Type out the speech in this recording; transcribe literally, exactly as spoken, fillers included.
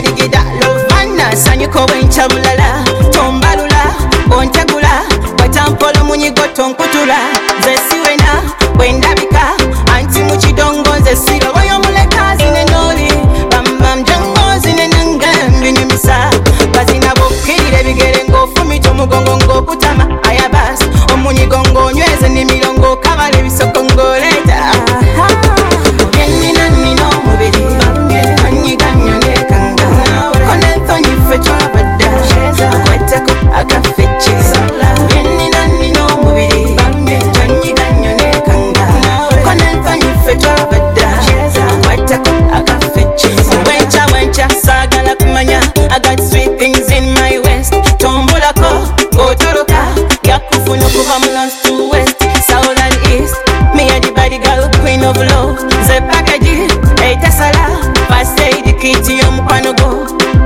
digida lovana sanyuko bwencha bulala tombalula ontegula watampolo munyigo tonkutula nze siwena bwendabika anti mukidongo nze siroboyo mulekazi nenoli bambam jangozi nenangambi nyumisa bazina bokkirire bigere ng'ofumita omugongo ng'okutama ayabasi omunyigo ng'onyweze n'emirongo kabala ebisoko ng'oleeta yenina nina omubiri anyiganyo nekanga konentonyife twabadda akweteko akafecce yenina nina omubiri anyiganyo nekanga konentonyife twabadda akweteko akafecce wencha wencha saagala kumanya I got sweet things in my waist tombulako ng'otoloka yakufuna okuva mu north to west south and east me a the body girl queen of love ze package eitasala first aid kit y'omukwano go